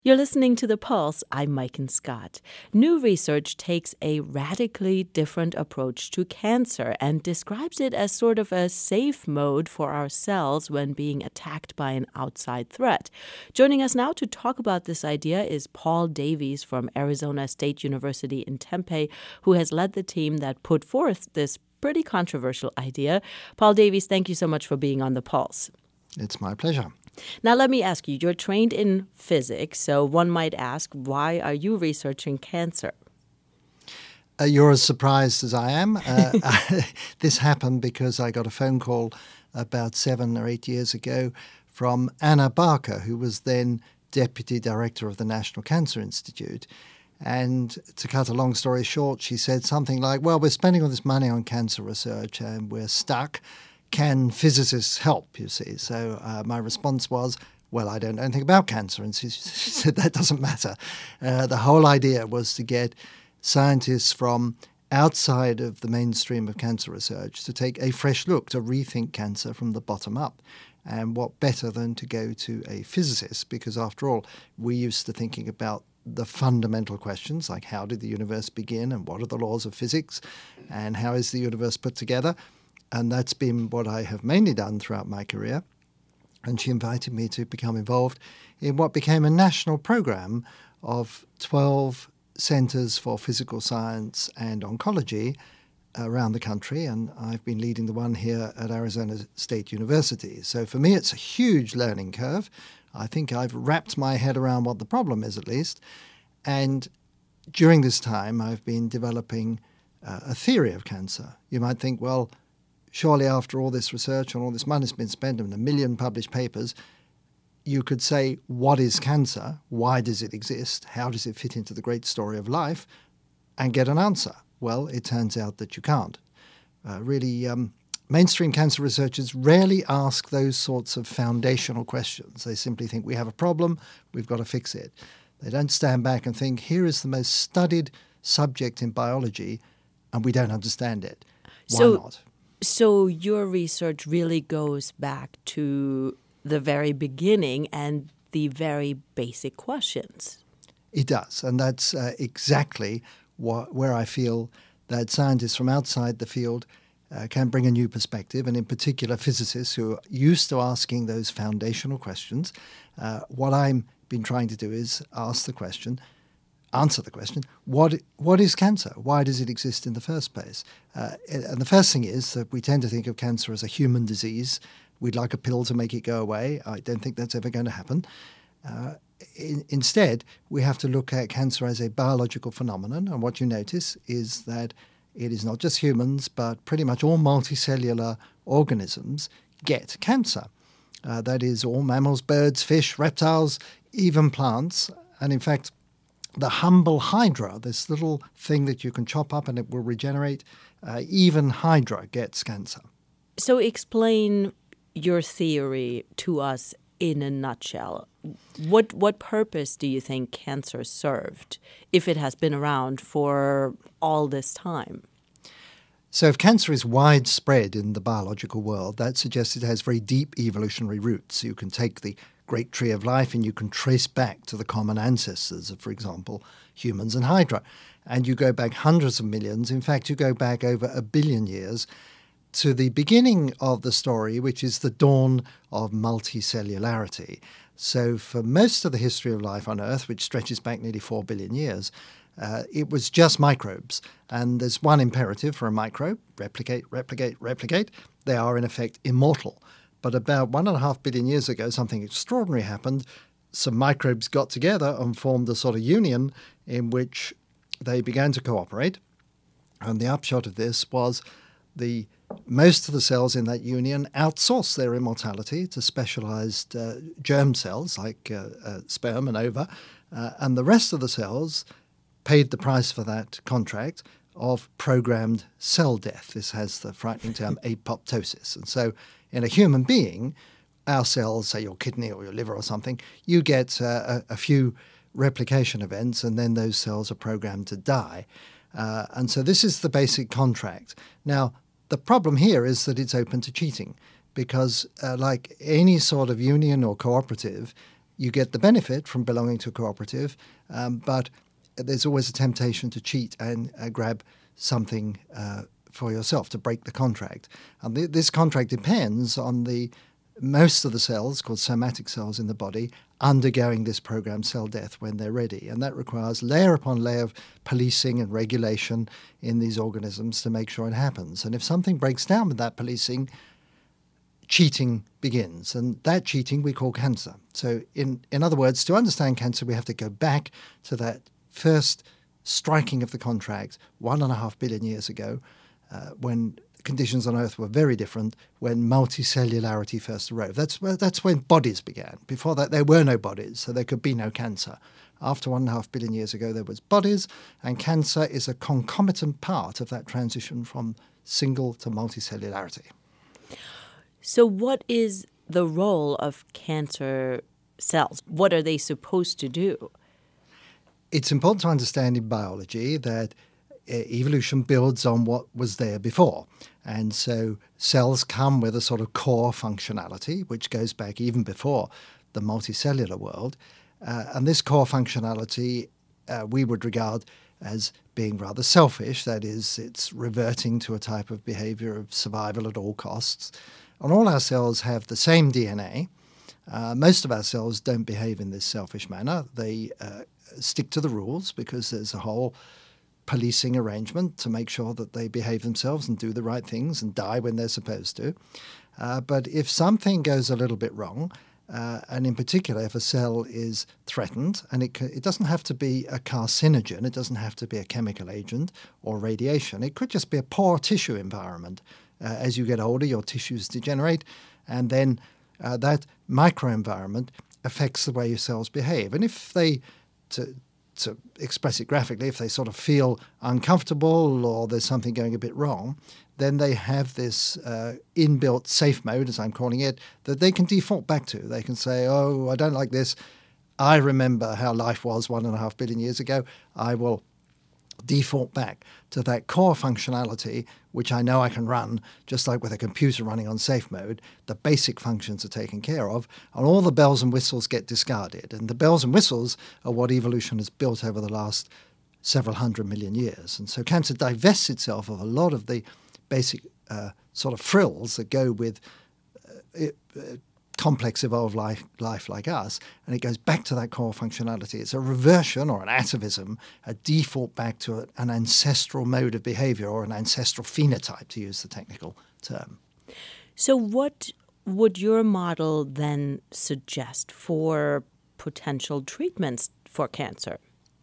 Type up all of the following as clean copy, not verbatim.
You're listening to The Pulse. I'm Maiken Scott. New research takes a radically different approach to cancer and describes it as sort of a safe mode for our cells when being attacked by an outside threat. Joining us now to talk about this idea is Paul Davies from Arizona State University in Tempe, who has led the team that put forth this pretty controversial idea. Paul Davies, thank you so much for being on The Pulse. It's my pleasure. Now, let me ask you, you're trained in physics, so one might ask, why are you researching cancer? You're as surprised as I am. This happened because I got a phone call about 7 or 8 years ago from Anna Barker, who was then Deputy Director of the National Cancer Institute. And to cut a long story short, she said something like, well, we're spending all this money on cancer research and we're stuck. Can physicists help, you see? So my response was, well, I don't know anything about cancer. And she said, that doesn't matter. The whole idea was to get scientists from outside of the mainstream of cancer research to take a fresh look, to rethink cancer from the bottom up. And what better than to go to a physicist? Because after all, we're used to thinking about the fundamental questions, like how did the universe begin and what are the laws of physics and how is the universe put together? And that's been what I have mainly done throughout my career. And she invited me to become involved in what became a national program of 12 centers for physical science and oncology around the country. And I've been leading the one here at Arizona State University. So for me, it's a huge learning curve. I think I've wrapped my head around what the problem is, at least. And during this time, I've been developing a theory of cancer. You might think, well, surely after all this research and all this money has been spent and 1 million published papers, you could say, what is cancer? Why does it exist? How does it fit into the great story of life? And get an answer. Well, it turns out that you can't. Mainstream cancer researchers rarely ask those sorts of foundational questions. They simply think we have a problem, we've got to fix it. They don't stand back and think, here is the most studied subject in biology and we don't understand it. Why not? So your research really goes back to the very beginning and the very basic questions. It does, and that's exactly where I feel that scientists from outside the field can bring a new perspective, and in particular physicists who are used to asking those foundational questions. What I've been trying to do is answer the question, what is cancer? Why does it exist in the first place? And the first thing is that we tend to think of cancer as a human disease. We'd like a pill to make it go away. I don't think that's ever going to happen. Instead, we have to look at cancer as a biological phenomenon. And what you notice is that it is not just humans, but pretty much all multicellular organisms get cancer. That is all mammals, birds, fish, reptiles, even plants. And in fact, the humble hydra, this little thing that you can chop up and it will regenerate, even hydra gets cancer. So explain your theory to us in a nutshell. What purpose do you think cancer served if it has been around for all this time? So if cancer is widespread in the biological world, that suggests it has very deep evolutionary roots. You can take the great tree of life and you can trace back to the common ancestors of, for example, humans and hydra. And you go back hundreds of millions. In fact, you go back over 1 billion years to the beginning of the story, which is the dawn of multicellularity. So for most of the history of life on Earth, which stretches back nearly 4 billion years, it was just microbes. And there's one imperative for a microbe: replicate, replicate, replicate. They are, in effect, immortal. But about 1.5 billion years ago, something extraordinary happened. Some microbes got together and formed a sort of union in which they began to cooperate. And the upshot of this was most of the cells in that union outsourced their immortality to specialized germ cells like sperm and ova. And the rest of the cells paid the price for that contract of programmed cell death. This has the frightening term apoptosis. And so in a human being, our cells, say your kidney or your liver or something, you get a few replication events and then those cells are programmed to die. And so this is the basic contract. Now, the problem here is that it's open to cheating because like any sort of union or cooperative, you get the benefit from belonging to a cooperative, but there's always a temptation to cheat and grab something for yourself, to break the contract. And this contract depends on most of the cells, called somatic cells in the body, undergoing this programmed cell death when they're ready. And that requires layer upon layer of policing and regulation in these organisms to make sure it happens. And if something breaks down with that policing, cheating begins. And that cheating we call cancer. So in other words, to understand cancer, we have to go back to that first striking of the contract 1.5 billion years ago, when conditions on Earth were very different, when multicellularity first arose. That's when bodies began. Before that, there were no bodies, so there could be no cancer. After 1.5 billion years ago, there was bodies, and cancer is a concomitant part of that transition from single to multicellularity. So what is the role of cancer cells? What are they supposed to do? It's important to understand in biology that evolution builds on what was there before. And so cells come with a sort of core functionality, which goes back even before the multicellular world. And this core functionality we would regard as being rather selfish. That is, it's reverting to a type of behavior of survival at all costs. And all our cells have the same DNA. Most of our cells don't behave in this selfish manner. They stick to the rules because there's a whole policing arrangement to make sure that they behave themselves and do the right things and die when they're supposed to. But if something goes a little bit wrong, and in particular if a cell is threatened, and it doesn't have to be a carcinogen, it doesn't have to be a chemical agent or radiation, it could just be a poor tissue environment. As you get older, your tissues degenerate, and then that microenvironment affects the way your cells behave. And if they, to express it graphically, if they sort of feel uncomfortable or there's something going a bit wrong, then they have this inbuilt safe mode, as I'm calling it, that they can default back to. They can say, oh, I don't like this. I remember how life was 1.5 billion years ago. I will default back to that core functionality, which I know I can run, just like with a computer running on safe mode. The basic functions are taken care of, and all the bells and whistles get discarded. And the bells and whistles are what evolution has built over the last several 100 million years. And so cancer divests itself of a lot of the basic sort of frills that go with complex evolved life like us, and it goes back to that core functionality. It's a reversion or an atavism, a default back to an ancestral mode of behavior or an ancestral phenotype, to use the technical term. So what would your model then suggest for potential treatments for cancer?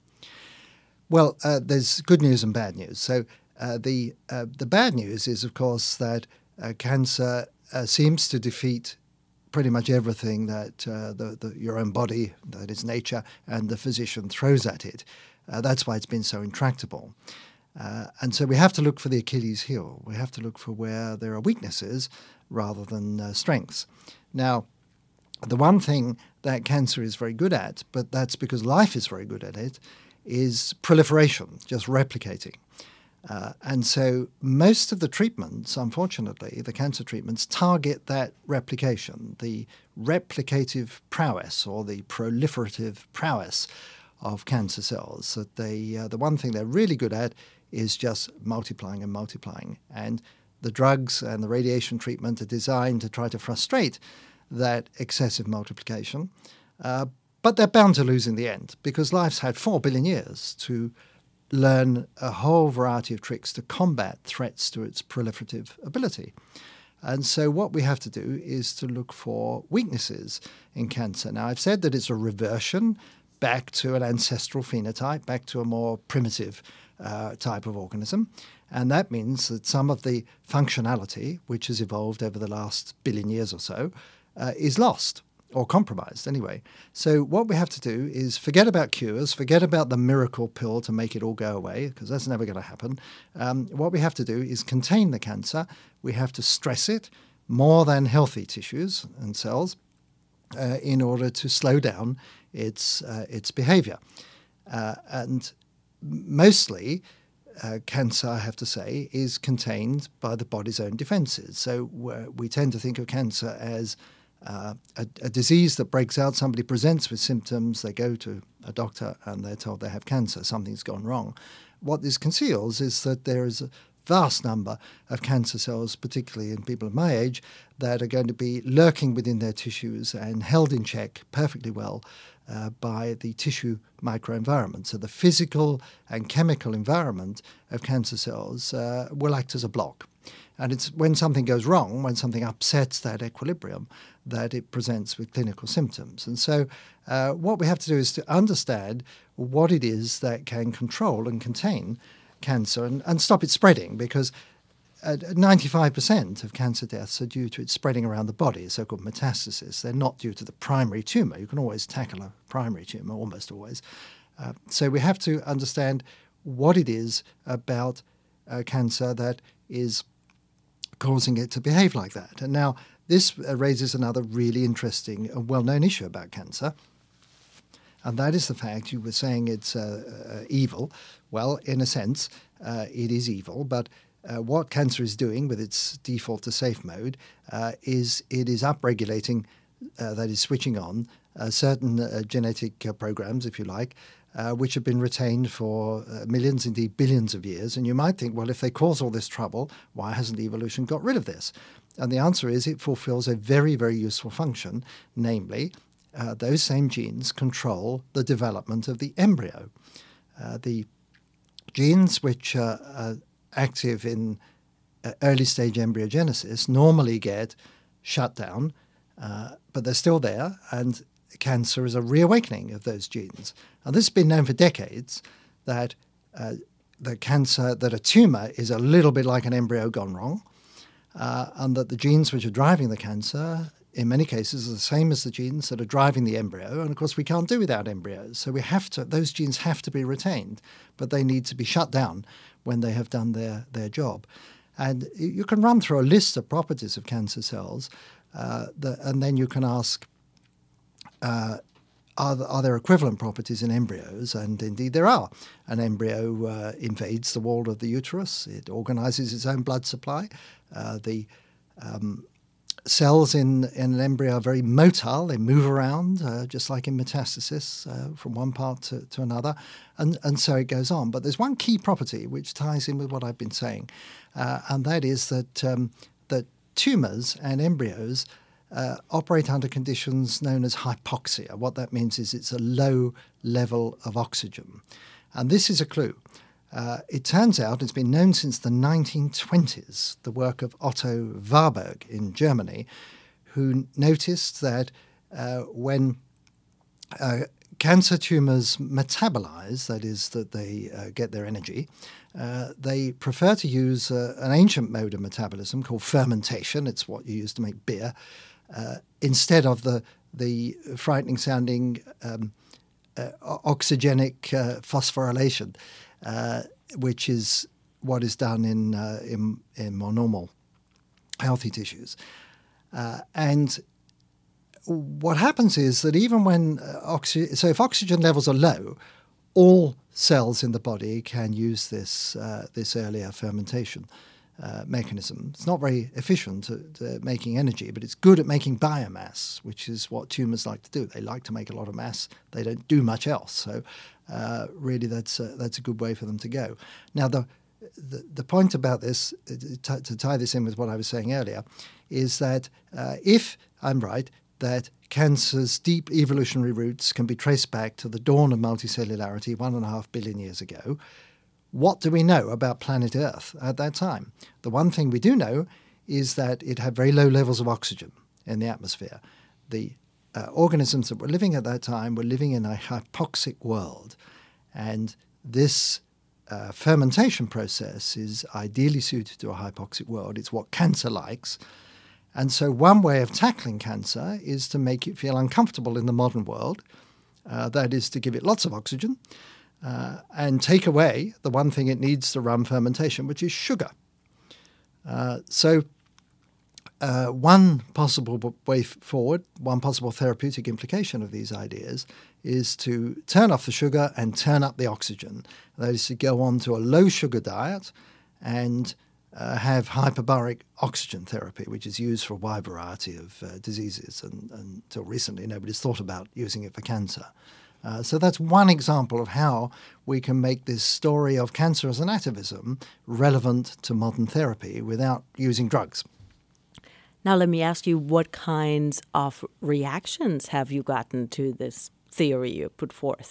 Well, there's good news and bad news. So the bad news is, of course, that cancer seems to defeat pretty much everything that your own body, that is nature, and the physician throws at it. That's why it's been so intractable. And so we have to look for the Achilles heel. We have to look for where there are weaknesses rather than strengths. Now, the one thing that cancer is very good at, but that's because life is very good at it, is proliferation, just replicating. And so most of the treatments, unfortunately, the cancer treatments, target that replication, the replicative prowess or the proliferative prowess of cancer cells. That the one thing they're really good at is just multiplying and multiplying. And the drugs and the radiation treatment are designed to try to frustrate that excessive multiplication. But they're bound to lose in the end, because life's had 4 billion years to learn a whole variety of tricks to combat threats to its proliferative ability. And so what we have to do is to look for weaknesses in cancer. Now, I've said that it's a reversion back to an ancestral phenotype, back to a more primitive type of organism. And that means that some of the functionality, which has evolved over the last billion years or so, is lost. Or compromised, anyway. So what we have to do is forget about cures, forget about the miracle pill to make it all go away, because that's never going to happen. What we have to do is contain the cancer. We have to stress it more than healthy tissues and cells in order to slow down its behavior. And mostly, cancer, I have to say, is contained by the body's own defenses. So we tend to think of cancer as a disease that breaks out. Somebody presents with symptoms, they go to a doctor and they're told they have cancer, something's gone wrong. What this conceals is that there is a vast number of cancer cells, particularly in people of my age, that are going to be lurking within their tissues and held in check perfectly well by the tissue microenvironment. So the physical and chemical environment of cancer cells will act as a block. And it's when something goes wrong, when something upsets that equilibrium, that it presents with clinical symptoms. And so what we have to do is to understand what it is that can control and contain cancer and stop it spreading, because 95% of cancer deaths are due to it spreading around the body, so-called metastasis. They're not due to the primary tumour. You can always tackle a primary tumour, almost always. So we have to understand what it is about cancer that is causing it to behave like that. And now this raises another really interesting and well-known issue about cancer, and that is the fact you were saying it's evil. Well, in a sense, it is evil, but what cancer is doing with its default to safe mode is it is upregulating, that is switching on, certain genetic programs, if you like, which have been retained for millions, indeed billions of years. And you might think, well, if they cause all this trouble, why hasn't evolution got rid of this? And the answer is it fulfills a very, very useful function, namely, those same genes control the development of the embryo. The genes which are active in early stage embryogenesis normally get shut down, but they're still there, and cancer is a reawakening of those genes. And this has been known for decades, that that a tumour is a little bit like an embryo gone wrong, and that the genes which are driving the cancer in many cases are the same as the genes that are driving the embryo. And of course we can't do without embryos. So those genes have to be retained, but they need to be shut down when they have done their job. And you can run through a list of properties of cancer cells, and then you can ask, are there equivalent properties in embryos? And indeed there are. An embryo invades the wall of the uterus. It organizes its own blood supply. The cells in an embryo are very motile. They move around, just like in metastasis, from one part to another. And so it goes on. But there's one key property which ties in with what I've been saying, and that is that that tumours and embryos operate under conditions known as hypoxia. What that means is it's a low level of oxygen. And this is a clue. It turns out it's been known since the 1920s, the work of Otto Warburg in Germany, who noticed that when cancer tumours metabolize, that is, that they get their energy, they prefer to use an ancient mode of metabolism called fermentation. It's what you use to make beer, instead of the frightening-sounding oxygenic phosphorylation, which is what is done in more normal, healthy tissues. And what happens is that even when if oxygen levels are low, all cells in the body can use this earlier fermentation mechanism. It's not very efficient at making energy, but it's good at making biomass, which is what tumours like to do. They like to make a lot of mass. They don't do much else. So really that's a good way for them to go. Now the point about this, to tie this in with what I was saying earlier, is that if I'm right, that cancer's deep evolutionary roots can be traced back to the dawn of multicellularity 1.5 billion years ago. What do we know about planet Earth at that time? The one thing we do know is that it had very low levels of oxygen in the atmosphere. The organisms that were living at that time were living in a hypoxic world, and this fermentation process is ideally suited to a hypoxic world. It's what cancer likes. And so one way of tackling cancer is to make it feel uncomfortable in the modern world. That is to give it lots of oxygen and take away the one thing it needs to run fermentation, which is sugar. So one possible way forward, one possible therapeutic implication of these ideas is to turn off the sugar and turn up the oxygen. That is to go on to a low sugar diet and have hyperbaric oxygen therapy, which is used for a wide variety of diseases, and until recently nobody's thought about using it for cancer. So that's one example of how we can make this story of cancer as an atavism relevant to modern therapy without using drugs. Now let me ask you, what kinds of reactions have you gotten to this theory you put forth?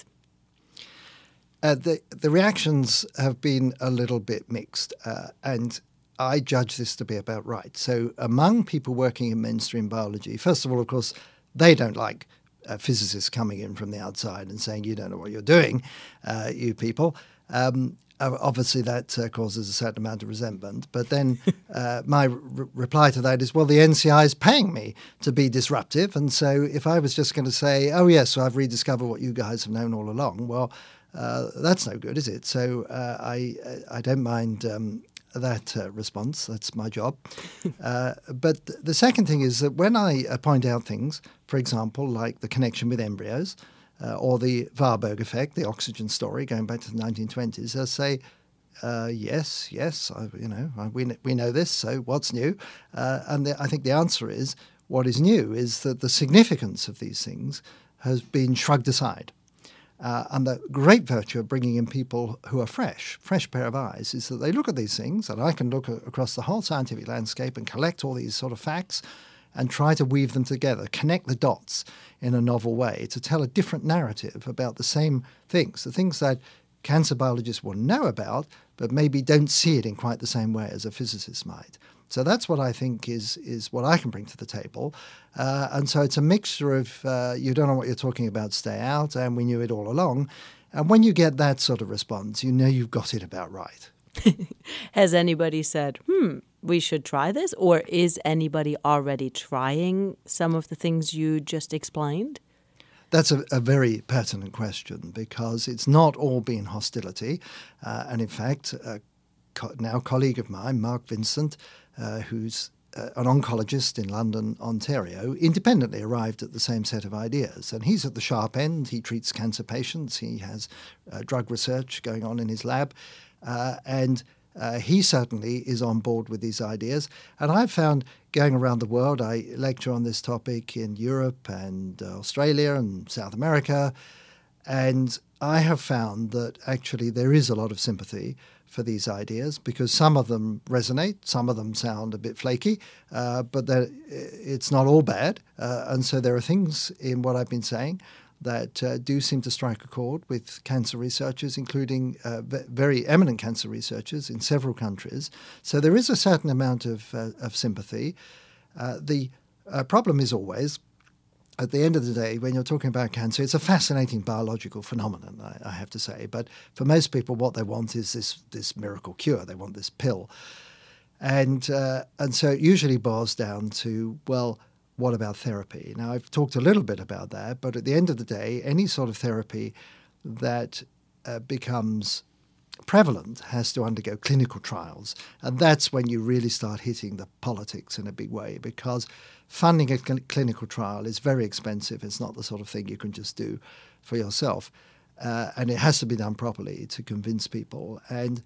The reactions have been a little bit mixed, and I judge this to be about right. So among people working in mainstream biology, first of all, of course, they don't like physicists coming in from the outside and saying, you don't know what you're doing, you people. Obviously, that causes a certain amount of resentment. But then my reply to that is, well, the NCI is paying me to be disruptive. And so if I was just going to say, oh, yes, so I've rediscovered what you guys have known all along, well, that's no good, is it? So I don't mind that response. That's my job. But the second thing is that when I point out things, for example, like the connection with embryos, or the Warburg effect, the oxygen story, going back to the 1920s, I say, yes, we know this, so what's new? And I think the answer is, what is new is that the significance of these things has been shrugged aside. And the great virtue of bringing in people who are fresh pair of eyes, is that they look at these things, and I can look across the whole scientific landscape and collect all these sort of facts and try to weave them together, connect the dots in a novel way to tell a different narrative about the same things, the things that cancer biologists will know about, but maybe don't see it in quite the same way as a physicist might. So that's what I think is what I can bring to the table. And so it's a mixture of you don't know what you're talking about, stay out, and we knew it all along. And when you get that sort of response, you know you've got it about right. Has anybody said, we should try this? Or is anybody already trying some of the things you just explained? That's a very pertinent question, because it's not all been hostility. And in fact, now colleague of mine, Mark Vincent, who's an oncologist in London, Ontario, independently arrived at the same set of ideas. And he's at the sharp end. He treats cancer patients. He has drug research going on in his lab. And he certainly is on board with these ideas. And I've found, going around the world, I lecture on this topic in Europe and Australia and South America, and I have found that actually there is a lot of sympathy for these ideas, because some of them resonate, some of them sound a bit flaky, but it's not all bad. And so there are things in what I've been saying that do seem to strike a chord with cancer researchers, including very eminent cancer researchers in several countries. So there is a certain amount of sympathy. The problem is always, at the end of the day, when you're talking about cancer, it's a fascinating biological phenomenon, I have to say. But for most people, what they want is this miracle cure. They want this pill. And so it usually boils down to, well, what about therapy? Now, I've talked a little bit about that, but at the end of the day, any sort of therapy that becomes prevalent has to undergo clinical trials. And that's when you really start hitting the politics in a big way, because funding a clinical trial is very expensive. It's not the sort of thing you can just do for yourself. And it has to be done properly to convince people. And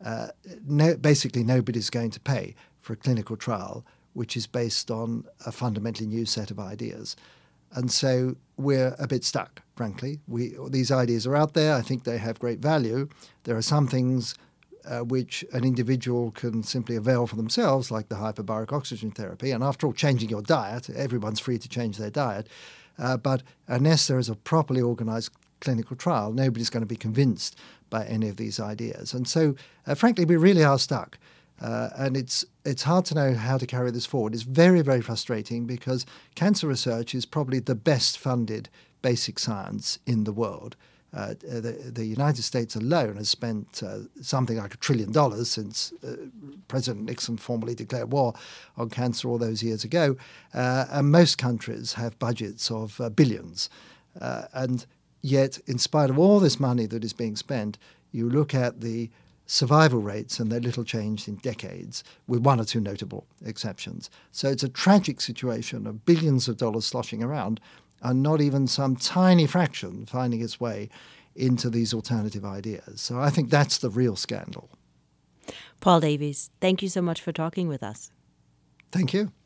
basically nobody's going to pay for a clinical trial which is based on a fundamentally new set of ideas. And so we're a bit stuck, frankly. These ideas are out there. I think they have great value. There are some things which an individual can simply avail for themselves, like the hyperbaric oxygen therapy. And after all, changing your diet, everyone's free to change their diet. But unless there is a properly organized clinical trial, nobody's going to be convinced by any of these ideas. And so, frankly, we really are stuck. And it's hard to know how to carry this forward. It's very, very frustrating, because cancer research is probably the best funded basic science in the world. The United States alone has spent something like $1 trillion since President Nixon formally declared war on cancer all those years ago. And most countries have budgets of billions. And yet, in spite of all this money that is being spent, you look at the survival rates and they're little changed in decades, with one or two notable exceptions. So it's a tragic situation of billions of dollars sloshing around and not even some tiny fraction finding its way into these alternative ideas. So I think that's the real scandal. Paul Davies, thank you so much for talking with us. Thank you.